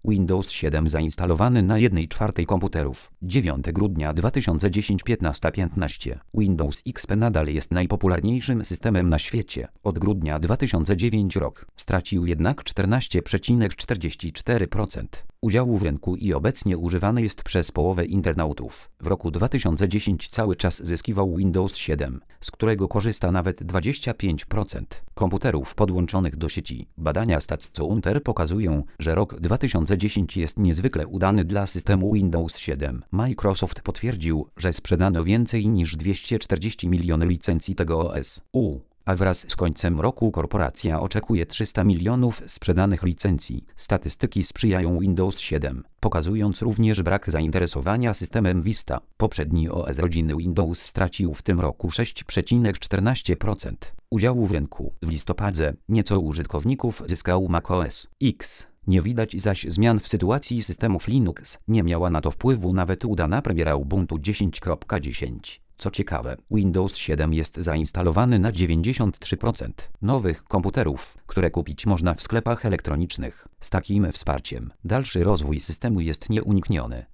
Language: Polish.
Windows 7 zainstalowany na 1/4 komputerów. 9 grudnia 2010 15:15. Windows XP nadal jest najpopularniejszym systemem na świecie. Od grudnia 2009 rok stracił jednak 14,44% udziału w rynku i obecnie używany jest przez połowę internautów. W roku 2010 cały czas zyskiwał Windows 7, z którego korzysta nawet 25% komputerów podłączonych do sieci. Badania Statista pokazują, że rok 2010 jest niezwykle udany dla systemu Windows 7. Microsoft potwierdził, że sprzedano więcej niż 240 milionów licencji tego OS. A wraz z końcem roku korporacja oczekuje 300 milionów sprzedanych licencji. Statystyki sprzyjają Windows 7, pokazując również brak zainteresowania systemem Vista. Poprzedni OS rodziny Windows stracił w tym roku 6,14% udziału w rynku. W listopadzie nieco użytkowników zyskał macOS X. Nie widać zaś zmian w sytuacji systemów Linux. Nie miała na to wpływu nawet udana premiera Ubuntu 10.10. Co ciekawe, Windows 7 jest zainstalowany na 93% nowych komputerów, które kupić można w sklepach elektronicznych. Z takim wsparciem dalszy rozwój systemu jest nieunikniony.